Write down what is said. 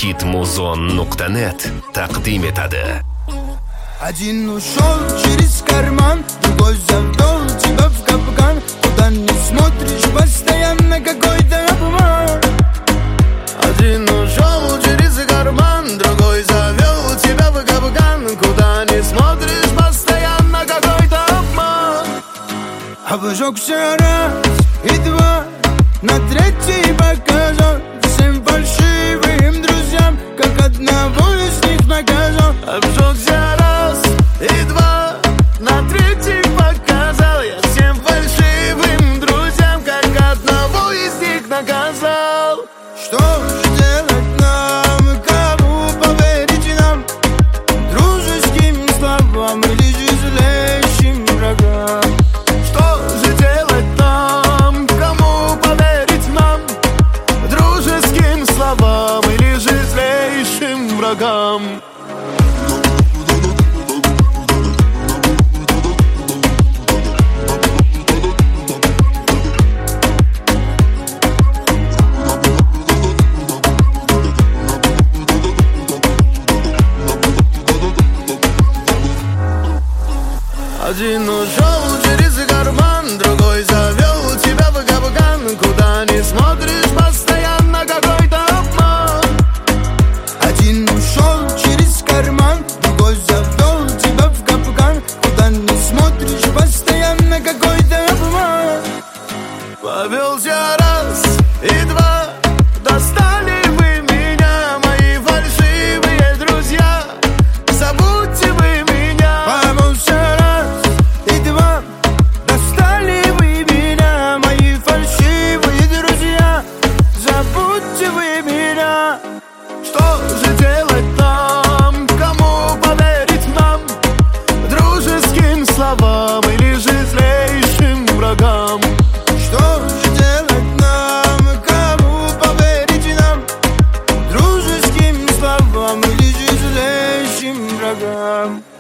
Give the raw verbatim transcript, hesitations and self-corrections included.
hitmuzon nuqta net taqdim etadi. Один ушел через карман, другой завел тебя в капкан. Куда не смотришь, постоянно какой-то обман. Один ушел через карман, другой завел тебя в капкан. Куда не смотришь, постоянно какой-то обман. Обжегся раз и два, на третий показал всем фальшивым друзьям, как одного из них наказал. Обжегся раз и два, на третий показал я всем фальшивым друзьям, как одного из них наказал. Что же делать нам, кому поверить нам, дружеским словам или же злейшим врагам? Что же делать нам, кому поверить нам, дружеским словам или же злейшим врагам? Один ушел через карман, другой завел тебя в капкан. Куда не смотришь, постоянно какой-то обман. Один ушел через карман, другой завел тебя в капкан. Куда не смотришь, постоянно какой-то обман. Повелся раз и два, достали вы меня, мои фальшивые друзья. Забудьте вы меня. Повелся раз и два, достали вы меня, мои фальшивые друзья. Забудьте вы меня. Что же делать нам, кому поверить нам, дружеским словам или же злейшим врагам? Что же делать нам, кому поверить нам, дружеским словам или же злейшим врагам?